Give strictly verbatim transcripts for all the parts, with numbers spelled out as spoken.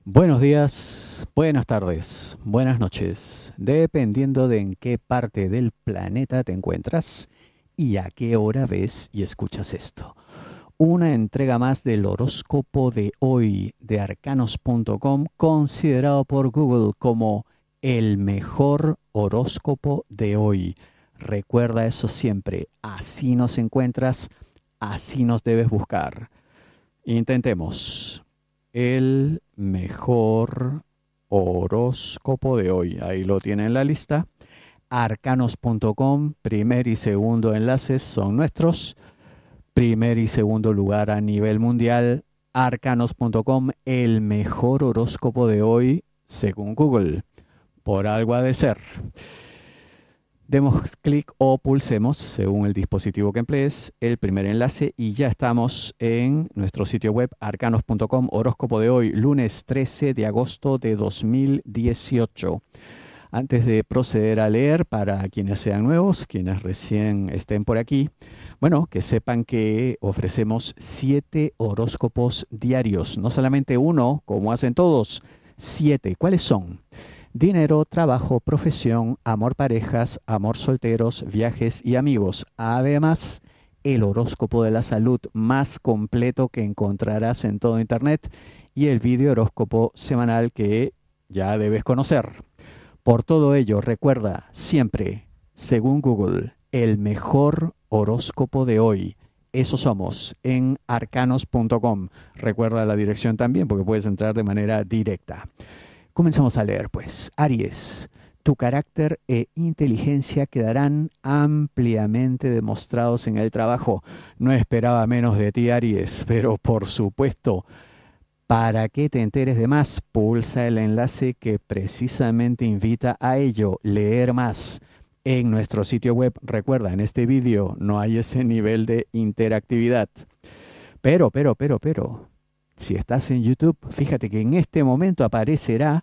Buenos días, buenas tardes, buenas noches, dependiendo de en qué parte del planeta te encuentras y a qué hora ves y escuchas esto. Una entrega más del horóscopo de hoy de arcanos punto com, considerado por Google como el mejor horóscopo de hoy. Recuerda eso siempre, así nos encuentras, así nos debes buscar. Intentemos. El mejor horóscopo de hoy. Ahí lo tiene en la lista. arcanos punto com, primer y segundo enlaces son nuestros. Primer y segundo lugar a nivel mundial. arcanos punto com, el mejor horóscopo de hoy según Google. Por algo ha de ser. Demos clic o pulsemos, según el dispositivo que emplees, el primer enlace y ya estamos en nuestro sitio web arcanos punto com, horóscopo de hoy, lunes trece de agosto de dos mil dieciocho. Antes de proceder a leer, para quienes sean nuevos, quienes recién estén por aquí, bueno, que sepan que ofrecemos siete horóscopos diarios, no solamente uno, como hacen todos, siete. ¿Cuáles son? Dinero, trabajo, profesión, amor, parejas, amor, solteros, viajes y amigos. Además, el horóscopo de la salud más completo que encontrarás en todo Internet y el video horóscopo semanal que ya debes conocer. Por todo ello, recuerda siempre, según Google, el mejor horóscopo de hoy. Eso somos en arcanos punto com. Recuerda la dirección también porque puedes entrar de manera directa. Comenzamos a leer, pues. Aries, tu carácter e inteligencia quedarán ampliamente demostrados en el trabajo. No esperaba menos de ti, Aries, pero por supuesto, para que te enteres de más, pulsa el enlace que precisamente invita a ello, leer más. En nuestro sitio web, recuerda, en este vídeo no hay ese nivel de interactividad. Pero, pero, pero, pero... Si estás en YouTube, fíjate que en este momento aparecerá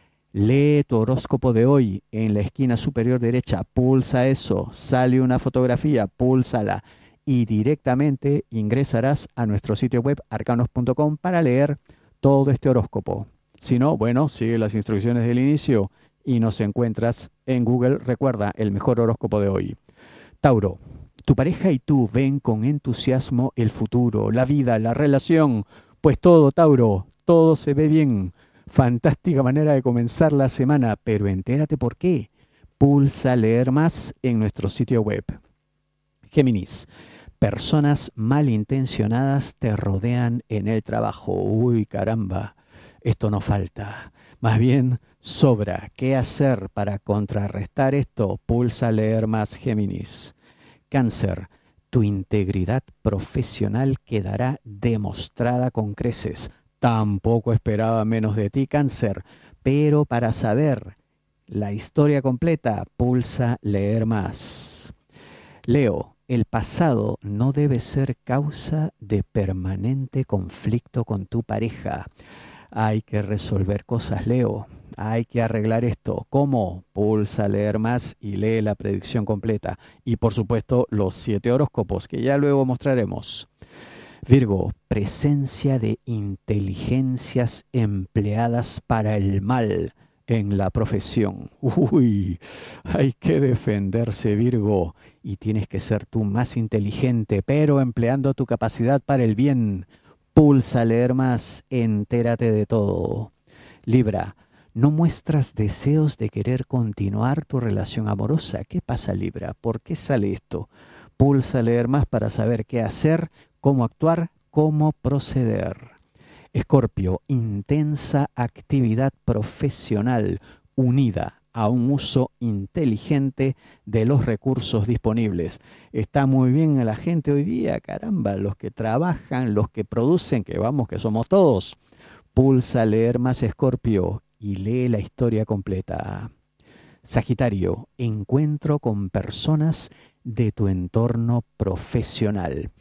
lee tu horóscopo de hoy en la esquina superior derecha. Pulsa eso, sale una fotografía, púlsala y directamente ingresarás a nuestro sitio web arcanos punto com para leer todo este horóscopo. Si no, bueno, sigue las instrucciones del inicio y nos encuentras en Google. Recuerda, el mejor horóscopo de hoy. Tauro, tu pareja y tú ven con entusiasmo el futuro, la vida, la relación. Pues todo, Tauro, todo se ve bien. Fantástica manera de comenzar la semana, pero entérate por qué. Pulsa leer más en nuestro sitio web. Géminis, personas malintencionadas te rodean en el trabajo. Uy, caramba, esto no falta. Más bien, sobra. ¿Qué hacer para contrarrestar esto? Pulsa leer más, Géminis. Cáncer, tu integridad profesional quedará demostrada con creces. Tampoco esperaba menos de ti, Cáncer, pero para saber la historia completa, pulsa leer más. Leo, el pasado no debe ser causa de permanente conflicto con tu pareja. Hay que resolver cosas, Leo. Hay que arreglar esto. ¿Cómo? Pulsa leer más y lee la predicción completa. Y por supuesto los siete horóscopos que ya luego mostraremos. Virgo, presencia de inteligencias empleadas para el mal en la profesión. Uy, hay que defenderse, Virgo. Y tienes que ser tú más inteligente, pero empleando tu capacidad para el bien. Pulsa leer más, entérate de todo. Libra, no muestras deseos de querer continuar tu relación amorosa. ¿Qué pasa, Libra? ¿Por qué sale esto? Pulsa leer más para saber qué hacer, cómo actuar, cómo proceder. Escorpio, intensa actividad profesional unida a un uso inteligente de los recursos disponibles. Está muy bien la gente hoy día, caramba, los que trabajan, los que producen, que vamos, que somos todos. Pulsa leer más, Escorpio, y lee la historia completa. Sagitario, encuentro con personas de tu entorno profesional.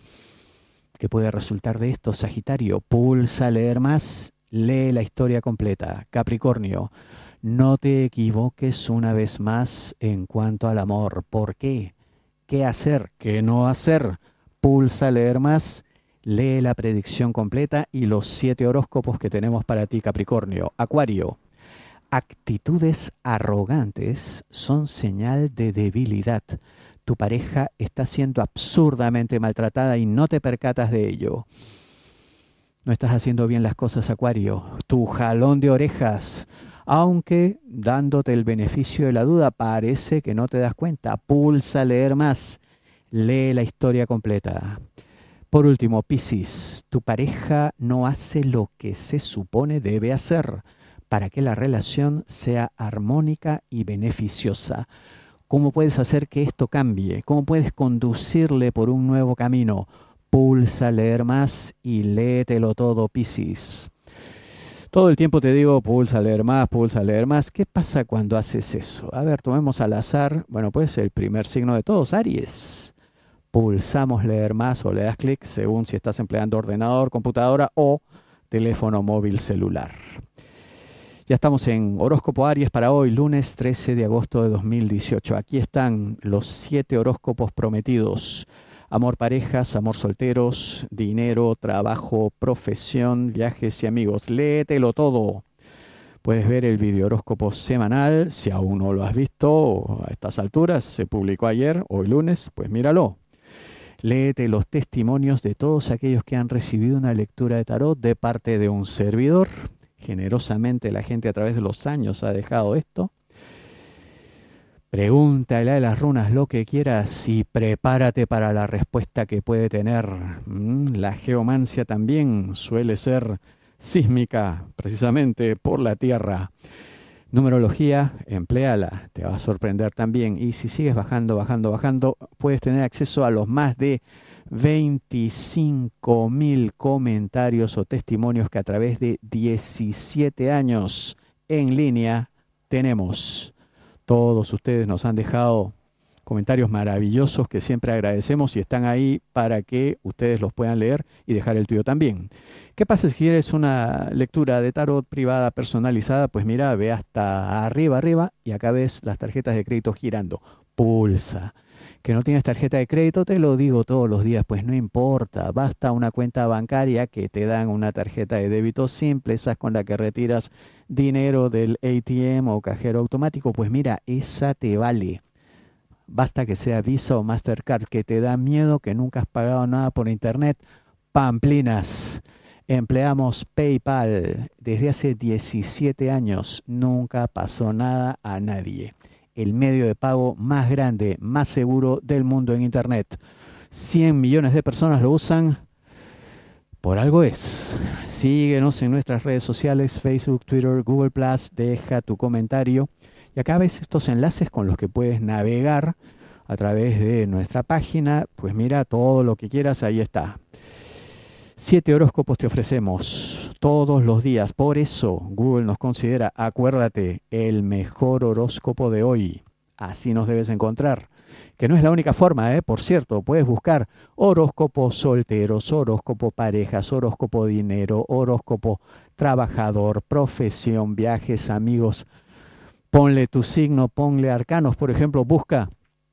¿Qué puede resultar de esto, Sagitario? Pulsa leer más, lee la historia completa. Capricornio, no te equivoques una vez más en cuanto al amor. ¿Por qué? ¿Qué hacer? ¿Qué no hacer? Pulsa leer más, Lee la predicción completa y los siete horóscopos que tenemos para ti, Capricornio. Acuario. Actitudes arrogantes son señal de debilidad. Tu pareja está siendo absurdamente maltratada y no te percatas de ello. No estás haciendo bien las cosas, Acuario. Tu jalón de orejas, aunque dándote el beneficio de la duda, parece que no te das cuenta. Pulsa leer más. Lee la historia completa. Por último, Piscis. Tu pareja no hace lo que se supone debe hacer para que la relación sea armónica y beneficiosa. ¿Cómo puedes hacer que esto cambie? ¿Cómo puedes conducirle por un nuevo camino? Pulsa leer más y léetelo todo, Piscis. Todo el tiempo te digo, pulsa leer más, pulsa leer más. ¿Qué pasa cuando haces eso? A ver, tomemos al azar, bueno, pues el primer signo de todos, Aries. Pulsamos leer más o le das clic según si estás empleando ordenador, computadora o teléfono móvil celular. Ya estamos en Horóscopo Aries para hoy, lunes trece de agosto de dos mil dieciocho. Aquí están los siete horóscopos prometidos. Amor, parejas, amor, solteros, dinero, trabajo, profesión, viajes y amigos. Léetelo todo. Puedes ver el video horóscopo semanal. Si aún no lo has visto a estas alturas, se publicó ayer, hoy lunes, pues míralo. Léete los testimonios de todos aquellos que han recibido una lectura de tarot de parte de un servidor. Generosamente la gente a través de los años ha dejado esto. Pregúntale a las runas lo que quieras y prepárate para la respuesta que puede tener. Mm, la geomancia también suele ser sísmica, precisamente por la Tierra. Numerología, empléala, te va a sorprender también. Y si sigues bajando, bajando, bajando, puedes tener acceso a los más de veinticinco mil comentarios o testimonios que a través de diecisiete años en línea tenemos. Todos ustedes nos han dejado comentarios maravillosos que siempre agradecemos y están ahí para que ustedes los puedan leer y dejar el tuyo también. ¿Qué pasa si quieres una lectura de tarot privada personalizada? Pues mira, ve hasta arriba, arriba y acá ves las tarjetas de crédito girando. Pulsa. Que no tienes tarjeta de crédito, te lo digo todos los días, pues no importa. Basta una cuenta bancaria que te dan una tarjeta de débito simple, esa con la que retiras dinero del A T M o cajero automático. Pues mira, esa te vale. Basta que sea Visa o Mastercard, que te da miedo, que nunca has pagado nada por internet. Pamplinas. Empleamos PayPal desde hace diecisiete años. Nunca pasó nada a nadie. El medio de pago más grande, más seguro del mundo en internet. cien millones de personas lo usan. Por algo es. Síguenos en nuestras redes sociales, Facebook, Twitter, Google plus. Deja tu comentario. Y acá ves estos enlaces con los que puedes navegar a través de nuestra página. Pues mira, todo lo que quieras, ahí está. Siete horóscopos te ofrecemos todos los días. Por eso Google nos considera, acuérdate, el mejor horóscopo de hoy. Así nos debes encontrar. Que no es la única forma, ¿eh? Por cierto, puedes buscar horóscopo solteros, horóscopo parejas, horóscopo dinero, horóscopo trabajador, profesión, viajes, amigos. Ponle tu signo, ponle arcanos. Por ejemplo, busca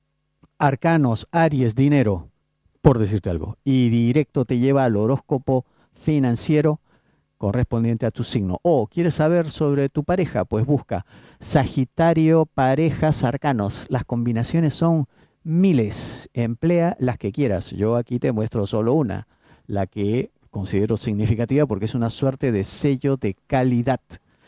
arcanos, Aries, dinero, por decirte algo. Y directo te lleva al horóscopo financiero correspondiente a tu signo. O quieres saber sobre tu pareja, pues busca Sagitario, parejas, arcanos. Las combinaciones son miles. Emplea las que quieras. Yo aquí te muestro solo una, la que considero significativa porque es una suerte de sello de calidad.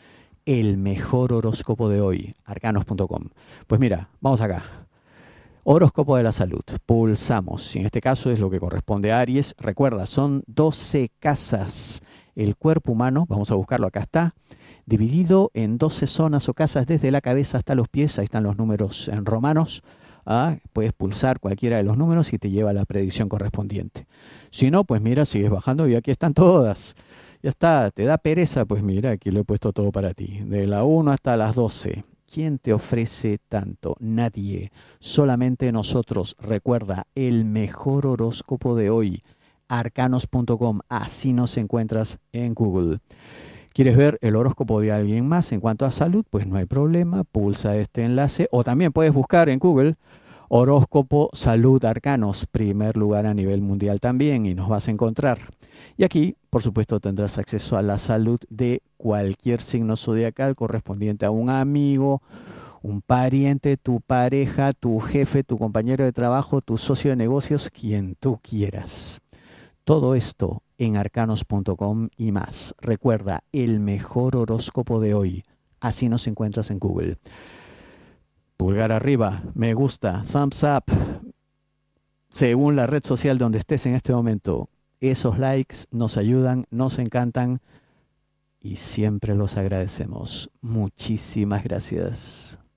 El mejor horóscopo de hoy, arcanos punto com. Pues mira, vamos acá. Horóscopo de la salud. Pulsamos. Y en este caso es lo que corresponde a Aries. Recuerda, son doce casas. El cuerpo humano, vamos a buscarlo, acá está, dividido en doce zonas o casas desde la cabeza hasta los pies. Ahí están los números en romanos. ¿Ah? Puedes pulsar cualquiera de los números y te lleva a la predicción correspondiente. Si no, pues mira, sigues bajando y aquí están todas. Ya está, te da pereza, pues mira, aquí lo he puesto todo para ti. De la uno hasta las doce. ¿Quién te ofrece tanto? Nadie. Solamente nosotros. Recuerda, el mejor horóscopo de hoy. arcanos punto com. Así nos encuentras en Google. ¿Quieres ver el horóscopo de alguien más en cuanto a salud? Pues no hay problema. Pulsa este enlace. O también puedes buscar en Google Horóscopo, salud, arcanos, primer lugar a nivel mundial también, y nos vas a encontrar. Y aquí, por supuesto, tendrás acceso a la salud de cualquier signo zodiacal correspondiente a un amigo, un pariente, tu pareja, tu jefe, tu compañero de trabajo, tu socio de negocios, quien tú quieras. Todo esto en arcanos punto com y más. Recuerda, el mejor horóscopo de hoy. Así nos encuentras en Google. Pulgar arriba, me gusta, thumbs up, según la red social donde estés en este momento. Esos likes nos ayudan, nos encantan y siempre los agradecemos. Muchísimas gracias.